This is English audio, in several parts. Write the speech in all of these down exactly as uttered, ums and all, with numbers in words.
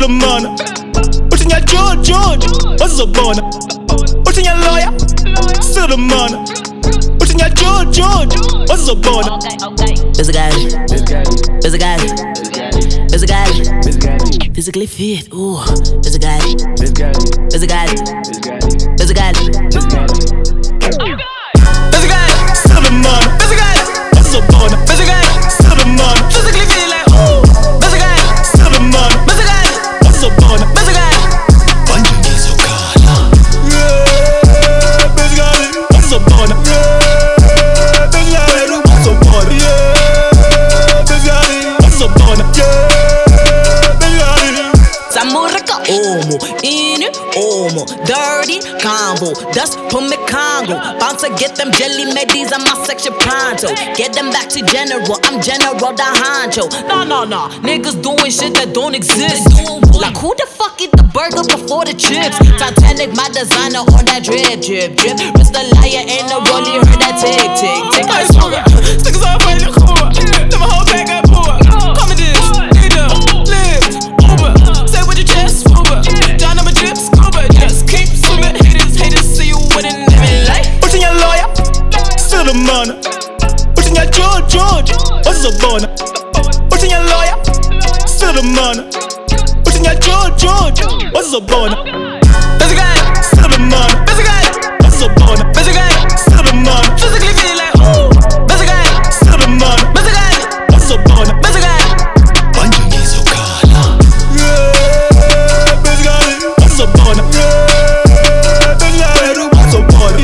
Sulemana. Uchinya George, George, what's up, Bona? Uchinya lawyer, Sulemana. Uchinya George, George, what's up, Bona? There's a guy, there's a guy, there's a guy, physically fit. Ooh, there's a guy, there's a guy, there's a guy, there's a guy, Sulemana. There's a guy, what's up, Bona? There's a guy, Sulemana. physically fit like ooh, there's a guy, Sulemana. there's a guy, what's up, Bona? there's a guy. What's up, Bona? What's up, Bona? What's up, Bona? Samuraka Omo, in Omo, dirty combo, dust from the Congo. Bound to get them jelly medis on my section pronto. Get them back to general, I'm General the Honcho. Nah, nah, nah, niggas doing shit that don't exist. Like who the fuck eat the burger before the chips? Titanic, my designer on that drip, drip, drip. Rest the liar and the rollie, heard that tick, tick, tick. I swear, stickers all fighting the core. Then my whole bag got poor. Come with this, nigga, live, Uber. Say with your chest, Uber. Down on my drip, scuba. Just keep swimming. Haters, haters, see you winning living life. What's in your lawyer? Sulemana. What's in your George, George? What's up, Bona? What's in your lawyer? Sulemana. What's in your George, George? What's up, Bona? There's a guy, Sulemana. there's a guy, What's up, Bona? there's a guy, Sulemana. physically fit like ooh, there's a guy, Sulemana. there's a guy, What's up, Bona? there's a guy. What's up, Bona? What's up, Bona?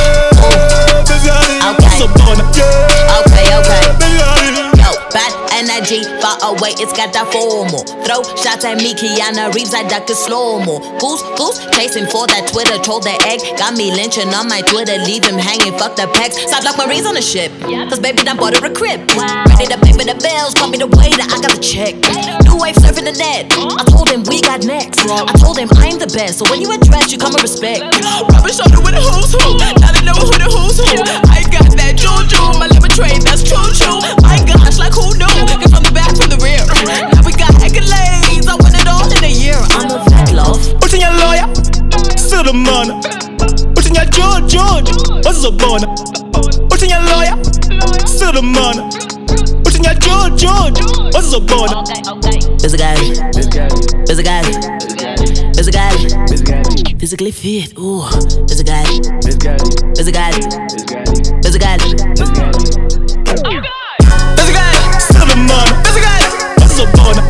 What's up, Bona? Okay, okay. Yo, bad energy, far away, it's got that formal. Throw shots at me, Keanu Reeves, I duck a slow-mo. Goose, goose, chasing for that Twitter, troll the egg. Got me lynching on my Twitter, leave him hanging, fuck the pecs. Stop like Marines on the ship, cause baby done bought her a crib. Ready to pay for the bills, call me the waiter, I got the check. New wave surfing the net, I told him we got next. I told him I'm the best, so when you address, you come with respect. Rubbing shoulder with a who's who. Now they know who the who's who. I got that juju, my lemon trade, that's true, true. My gosh, like who knew? Get from the back, from the rear. Now we got accolades, I won it all in a year. I'm a vet, love. What's in your lawyer? Sulemana. What's in your George, George? What's up, Bona? What's in your lawyer? Sulemana. What's in your George, George? What's up, Bona? There's a guy, there's a guy, there's a guy, physically fit. Ooh, there's a guy, there's a guy, there's a guy, there's a guy. Sulemana. What's up, Bona?